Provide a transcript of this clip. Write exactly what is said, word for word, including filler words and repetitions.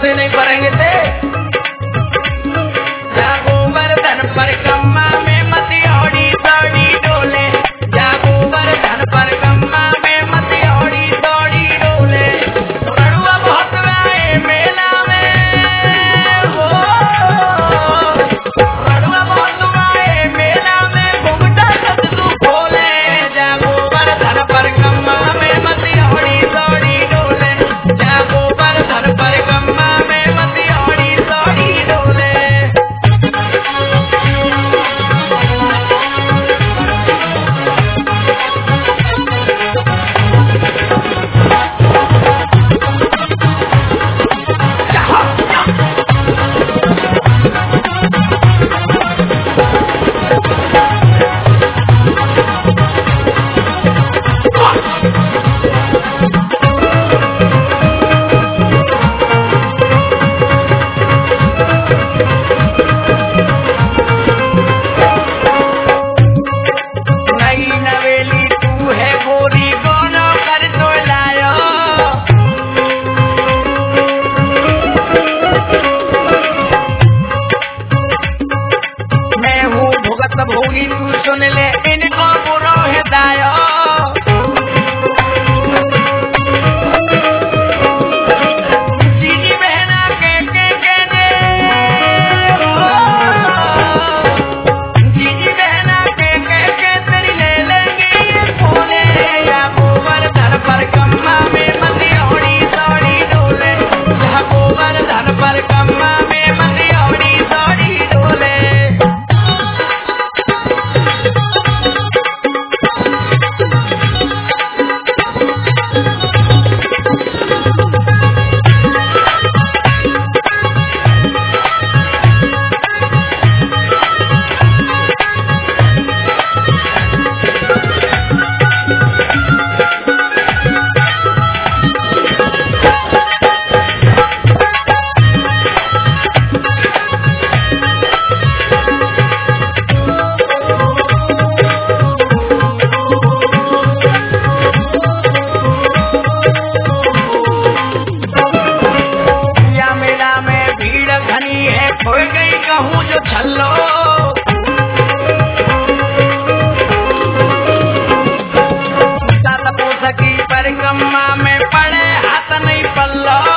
से नहीं पढ़ेंगे थे। जागो वर्धन परिक्रमा में मतियोड़ी दौड़ी डोले, जागो वर्धन परिक्रमा में मतियोड़ी दौड़ी डोले। रड़ुआ बहुत आए मेला में, हो रड़ुआ बहुत आए मेला में, घुंघटा सतसु खोले। जागो वर्धन परिक्रमा में मतियोड़ी दौड़ी डोले, जागो वर्धन परिक्रमा में मतियोड़ी दौड़ी डोले। नई नवेली तू है गोरी गोनो कर तो लायो, मैं हूँ भुगत भोगी तू सुन ले इनको बुरो हिदायो। जीजी बहना के के के दे, जीजी बहना के के के तेरी ले लेंगे ये फोने। जागो वर्धन परिक्रमा में मतियोड़ी दौड़ी डोले, जागो वर्धन परिक्रमा में मतियोड़ी दौड़ी डोले। या मेला में भीड़ घनी है, खोई गई कहूँ जो छल्लो। सात पोस की परिक्रमा में पड़े हाथ नहीं पल्लो।